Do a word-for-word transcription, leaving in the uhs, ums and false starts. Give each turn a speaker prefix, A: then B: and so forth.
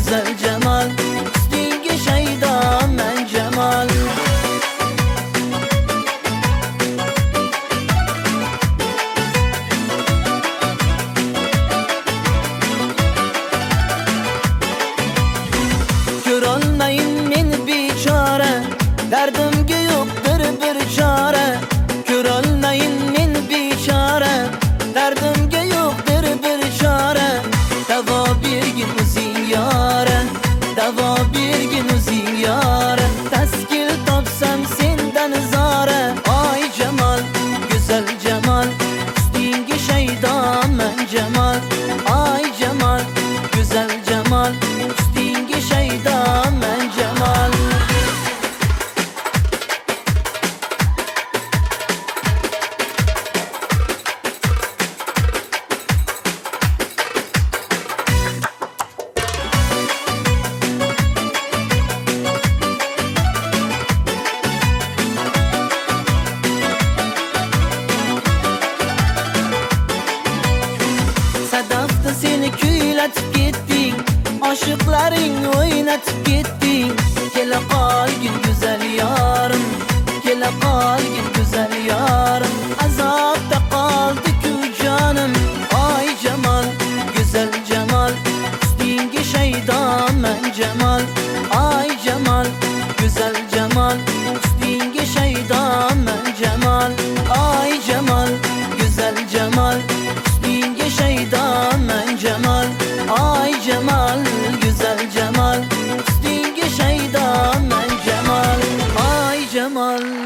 A: güzel cemal, üstünge şeyda men cemal. Görolmayın men biçare, derdimge yoktur bir çare. Görolmayın men biçare, derdimge yoktur bir çare. Dava bir gün ziyare, dava bir gün ziyare. Teskil topsam senden zare. Ay cemal, güzel cemal, üstünge şeyda men cemal. Ay cemal, güzel cemal, üstünge şeyda men cemal. Sadafta seni kuylatib ketding, aşıkların oynatıp gittin. Kela qalgin güzel yarım, kela qalgin güzel yarım. Azapta qaldı-ku canım. Ay cemal, güzel cemal, üstünge şeyda men cemal.